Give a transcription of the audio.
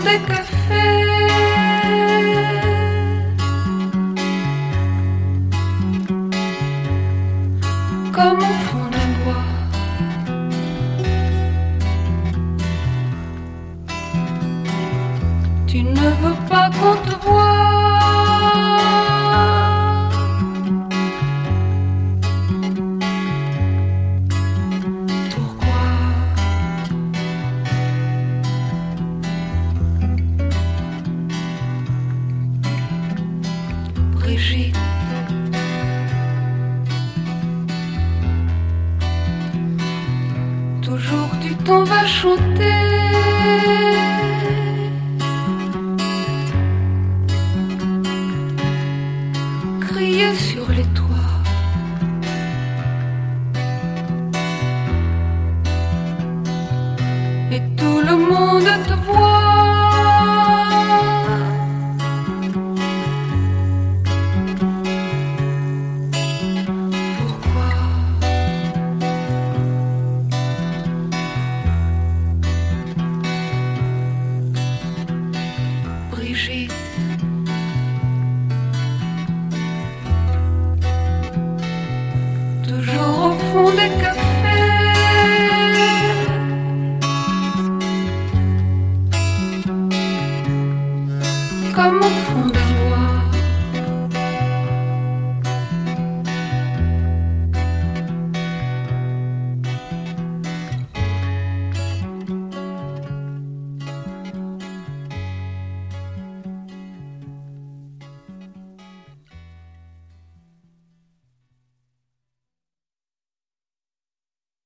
des cafés. Comme au fond d'un bois. Tu ne veux pas qu'on te voie. Pourquoi? Brigitte. Toujours tu t'en vas chanter. Crier sur les toits. Et tout le monde te voit. Pourquoi? Brigitte. Toujours au fond des cafés. Comme au